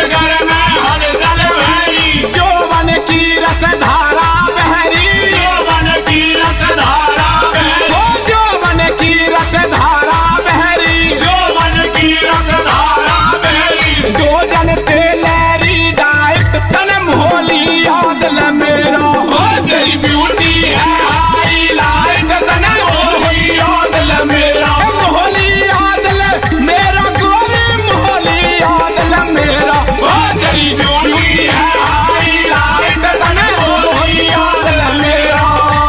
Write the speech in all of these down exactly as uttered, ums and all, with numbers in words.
घर में हलचल भरी, जौवन की रसधारा बहरी, यौवन की रसधारा बहरी, ओ जौवन की रसधारा बहरी, यौवन की रसधारा बहरी। दो जन थे लहरी डाइट तन होली याद ल मेरा, ओ तेरी ब्यूटी है हाईलाइट, तने होली याद ल मेरा, होली याद ल मेरा गोरी, होली याद ल मेरा, ओ तेरी ब्यूटी है हाईलाइट, तने होली याद ल मेरा।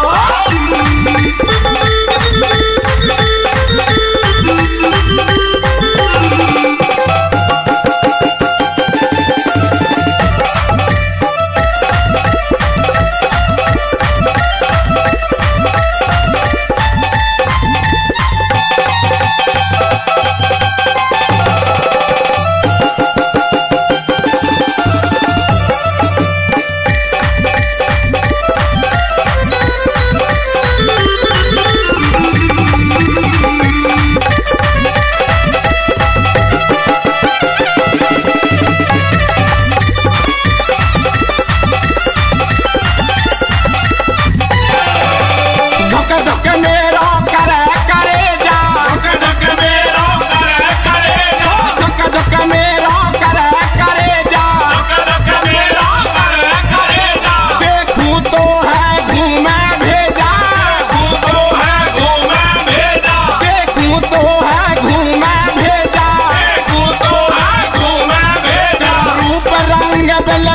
धक धक मेरा करे करे जा, धक धक मेरा करे करे जा, धक धक मेरा करे करे जा, धक धक मेरा करे करे जा। देखूं तो है घूमे भेजा, देखूं तो है घूमे भेजा, देखूं तो है घूमे भेजा, देखूं तो है घूमे भेजा। रूप रंग